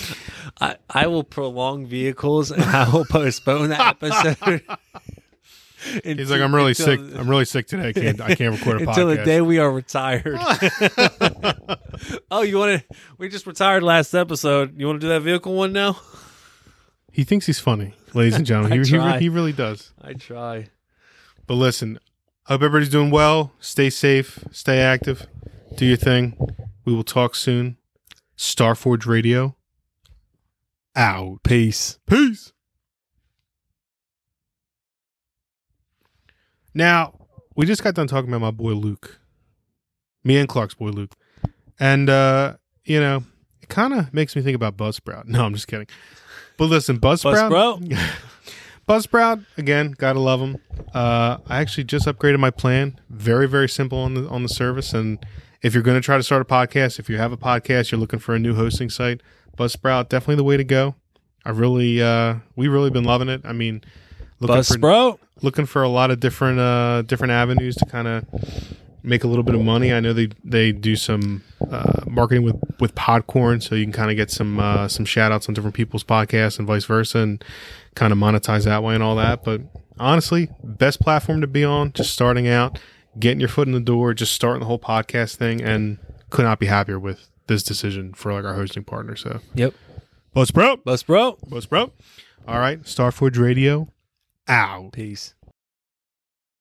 Speaker 2: I will prolong vehicles, and I will postpone that episode.
Speaker 1: He's like, I'm really sick. I'm really sick today. I can't record a podcast
Speaker 2: until the day we are retired. Oh, you want to? We just retired last episode. You want to do that vehicle one now?
Speaker 1: He thinks he's funny, ladies and gentlemen. He really does.
Speaker 2: I try.
Speaker 1: But listen, hope everybody's doing well. Stay safe. Stay active. Do your thing. We will talk soon. Starforge Radio. Out.
Speaker 2: Peace.
Speaker 1: Peace. Now, we just got done talking about my boy Luke. Me and Clark's boy Luke. And, it kind of makes me think about Buzzsprout. No, I'm just kidding. But listen, Buzzsprout. Buzzsprout, again, gotta love them. I actually just upgraded my plan. Very, very simple on the service. And if you're going to try to start a podcast, if you have a podcast, you're looking for a new hosting site, Buzzsprout, definitely the way to go. We've really been loving it. I mean, looking for a lot of different avenues to kind of make a little bit of money. I know they do some marketing with Podcorn, so you can kind of get some shout outs on different people's podcasts and vice versa, and kind of monetize that way and all that. But honestly, best platform to be on, just starting out, getting your foot in the door, just starting the whole podcast thing, and could not be happier with this decision for like our hosting partner. So
Speaker 2: yep.
Speaker 1: Buzzsprout.
Speaker 2: Buzzsprout.
Speaker 1: All right. Starforge Radio. Out.
Speaker 2: Peace.